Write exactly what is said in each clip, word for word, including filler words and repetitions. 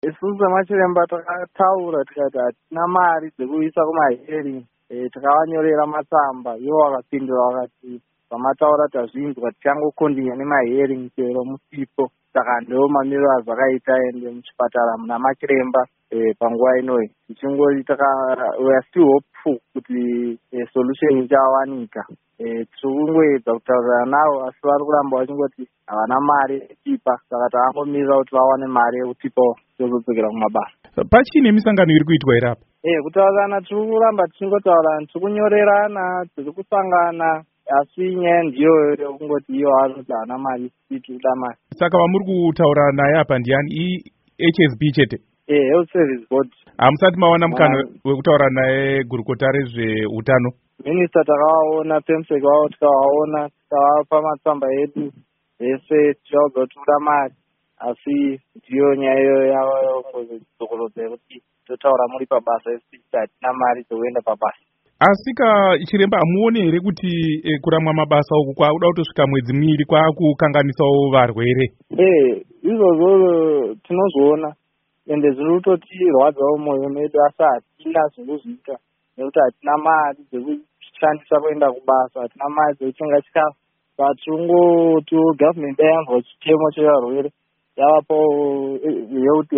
Isusu semachiremba takataura tikati hatina mari dzekuisa kumahering, takavanyorera matsamba ivo vakapindura vakati pamataura tazvinzwa tichangokondinya nemahering chero musipo. Saka ndo mamiriro azvakaita ende muchipatara muna machiremba panguva inoi tichingori we are still hopeful kuti solution ichawanika. Tiri kungoedza kutaurira navo asi vari kuramba vachingoti havana mari yekutipa, saka takangomirira kuti vawane mari yekutipawo tozodzokera kumabasa. Pachine misangano iri kuitwa here apa? Eh, kutaurirana tiri kuramba tichingotaurirana, tiri kunyorerana, tiri kusangana, asi nyaya ndiyo yekungoti iyo anoti havana mari tiri kuda mari. Saka vamuri kutaura naye apa ndiani? H S B chete? Eh, Health Service Board. Hamusati mawana mukana wekutaura naye gurukota rezveutano? Minista takavaona, Pemsec wavo tikavaona, tikavapa matsamba edu vese tichaudza kuti toda mari, asi ndiyo nyaya iyo yavo yokungozodzokorodza yekuti totaura muri pabasa esi hatina mari dzekuenda pabasa. Asika chiremba hamuoni here kuti e, kuramwa mabasa uku kwakuda kutosvika mwedzi miviri kwakukanganisawo varwere? Eh, izvozvo tinozviona ende zviri kutotirwadzawo mwoyo medu, asi hatina zvekuzviita nekuti hatina mari dzekushandisa kuenda kubasa, hatina mari dzekutenga chikafu. Saka tiringotiwo gavhumende yanzwa chitemo chevarwere yavapo health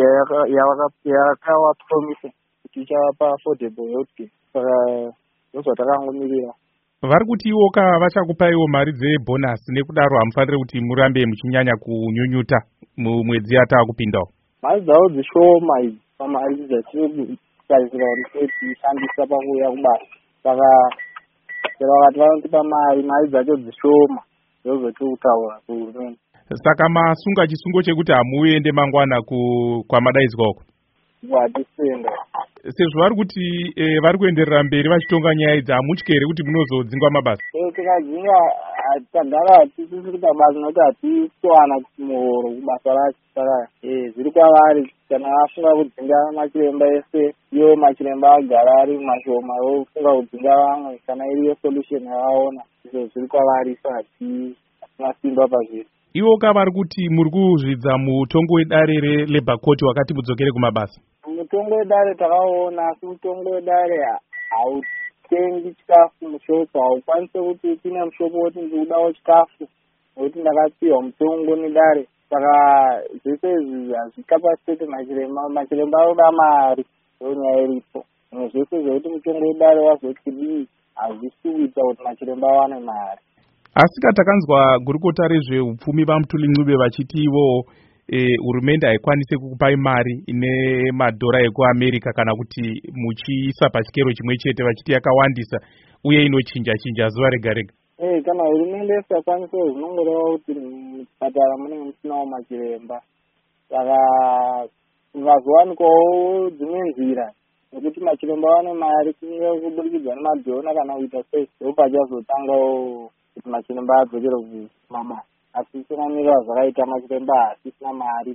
yakavapromisa kuti ichavapa affordable healthcare. Saka ndozvatakangomirira. Vari kuti iwoka vachakupaiwo mari dzebhonasi, nekudaro hamufanire kuti murambe muchinyanya kunyunyuta mumwedzi yatakupindawo? Mari dzavo dzishoma idzi pamari dzatiri kutarisira kuti tishandisa pakuuya kubasa. Saka chero vakati vanotipa mari, mari dzacho dzishoma, ndozvatiri kutaura kuhurumende. Saka masunga chisungo chekuti hamuende mangwana kwamadaidzwa uko? Hatisenda. Sezvo vari kuti e, vari kuenderera mberi vachitonga nyaya idzi, hamutyi here kuti munozodzingwa mabasa? Tikadzinga hatagara hatisisi pabasa nokuti hatitowana muhoro kubasa racho. Saka zviri kwavari, kana vafunga kudzinga machiremba ese, iwo machiremba agara ari mashoma, vofunga kudzinga vamwe kana iriyo solution yavaona. Izvo zviri kwavari, so hatina simba pazviri. Iwoka vari kuti muri kuzvidza mutongo wedare reLabour Court wakati mudzokere kumabasa? Mutongo wedare takaona, asi mutongo wedare hautengi chikafu mushopu, haukwanise kuti tine mushopu woti ndikudawo chikafu nokuti ndakapiwa mutongo nedare. Saka zvese izvi hazvikapasiteti machiremba, machiremba anoda mari, ndo nyaya iripo. Zvimwe zvese zvekuti mutongo wedare wazoti kudii hazvisi kuita kuti machiremba awane mari. Asika takanzwa gurukota rezveupfumi vaMutuli Ncube vachiti ivo hurumende e, haikwanise kukupai mari ine madhora ekuAmerica kana kuti muchiisa pachikero chimwe chete, vachiti yakawandisa uye inochinja chinja zuva rega rega. Eh, kana hurumende isingakwanise zvinongoreva kuti muzvipatara munenge musinawo machiremba. Saka kungazowanikwawo dzimwe nzira nekuti machiremba awane mari, kunge kuburikidza nemadhona kana kuita sei, ndopachazotangawo kuti machiremba adzokere kumabasa. Asi tinomirira zvakaita machiremba hasisina mari.